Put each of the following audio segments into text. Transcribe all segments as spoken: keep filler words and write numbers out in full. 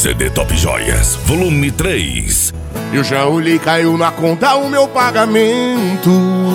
C D Top Joias, volume três. Eu já olhei, caiu na conta o meu pagamento.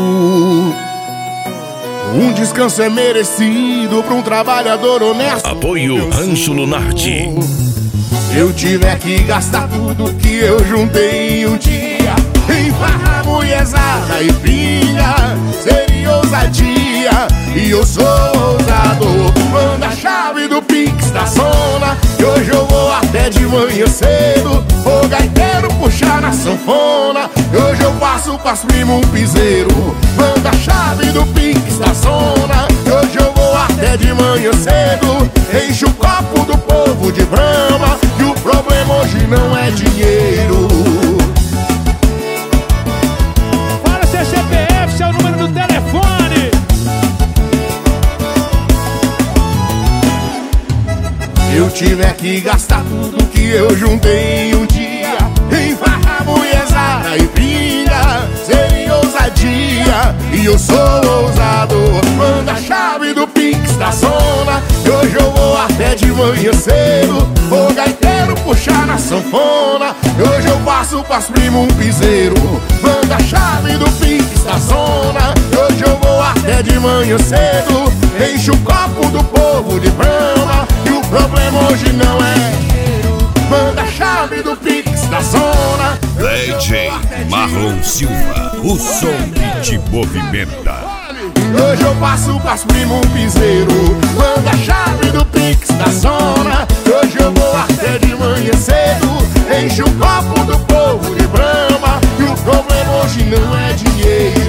Um descanso é merecido pra um trabalhador honesto. Apoio Rancho Lunardi. Eu tiver que gastar tudo que eu juntei em um dia em farra, mulherzada e pilha, seria ousadia, e eu sou ousado. Manda a chave do Pix da zona, que hoje eu vou até de manhã cedo. O gaiteiro puxar na sanfona, e hoje eu passo pras primo um piseiro. Manda a chave do Pix da zona, que hoje eu vou até de manhã cedo. Enche o copo do povo de Brahma, que o problema hoje não é dinheiro. Fala seu C P F, seu número do telefone. Eu tiver que gastar tudo que eu juntei em um dia em farra, mulherzada e pilha, seria ousadia, e eu sou ousado. Manda a chave do Pix da zona, que hoje eu vou até de manhã cedo. O gaiteiro puxar na sanfona, e hoje eu passo pras primo um piseiro. Manda a chave do Pix da zona, que hoje eu vou até de manhã cedo. Enche o copo do povo de Brahma, e o problema hoje não é dinheiro. Manda a chave do Pix da zona. D J Marlon Silva, o som que te movimenta. Hoje eu passo pras primo um piseiro. Manda a chave do Pix da zona, hoje eu vou até de manhã cedo. Enche o copo do povo de Brahma, e o problema hoje não é dinheiro.